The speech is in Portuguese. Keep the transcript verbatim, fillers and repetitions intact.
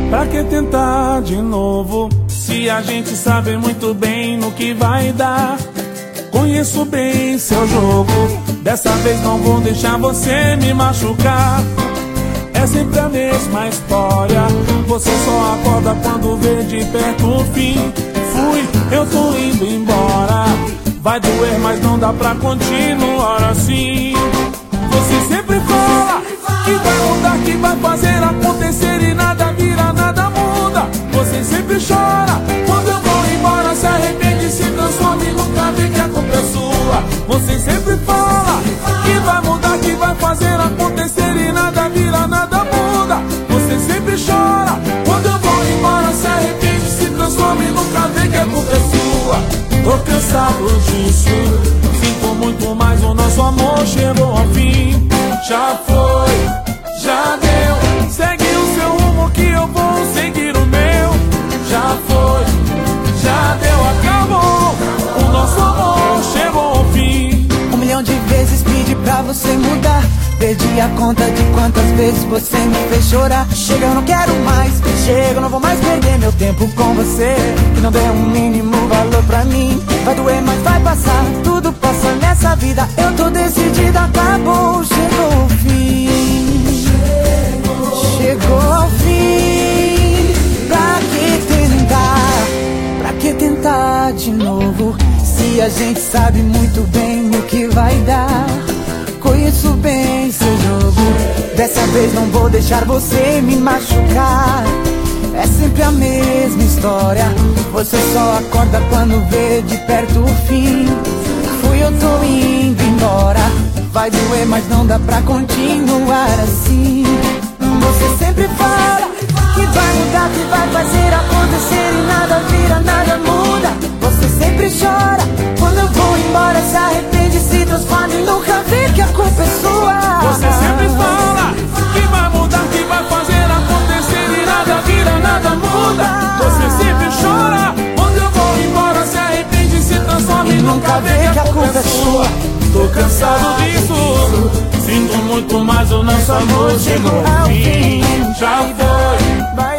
Pra que tentar de novo, se a gente sabe muito bem no que vai dar? Conheço bem seu jogo, dessa vez não vou deixar você me machucar. É sempre a mesma história, você só acorda quando vê de perto o fim. Fui, eu tô indo embora, vai doer mas não dá pra continuar assim. Você sempre fala que vai mudar, que vai fazer acontecer e nada vira, nada muda. Você sempre chora quando eu vou embora, se arrepende, se transforma e nunca vê que a culpa é sua. Você sempre fala que vai mudar, que vai fazer acontecer e nada vira, nada muda. Você sempre chora quando eu vou embora, se arrepende, se transforma e nunca vê que a culpa é sua. Tô cansado disso, sinto muito, mas o nosso amor chegou ao fim. Já foi, já deu, segue o seu rumo que eu vou seguir o meu. Já foi, já deu, acabou, o nosso amor chegou ao fim. Um milhão de vezes pedi pra você mudar, perdi a conta de quantas vezes você me fez chorar. Chega, eu não quero mais, chega, eu não vou mais perder meu tempo com você, que não deu um mínimo valor pra mim. Vai doer, mas vai passar, tudo passa nessa vida. Eu tô decidida, acabou, chegou o fim. Chegou ao fim. Pra que tentar, pra que tentar de novo, se a gente sabe muito bem o que vai dar? Conheço bem seu jogo, dessa vez não vou deixar você me machucar. É sempre a mesma história, você só acorda quando vê de perto o fim. Fui, eu tô indo embora, vai doer mas não dá pra continuar assim. Você sempre fala que vai mudar, que vai fazer acontecer e nada vira, nada muda. Você sempre chora quando eu vou embora, se arrepende, se transforma e nunca vê que a culpa é sua. Você sempre fala que vai mudar, que vai fazer acontecer e nada vira, nada muda. Você sempre chora quando eu vou embora, se arrepende, se transforma e nunca vê que a culpa é sua. Tô cansado disso, sinto muito, mas o nosso amor chegou ao fim. Já foi.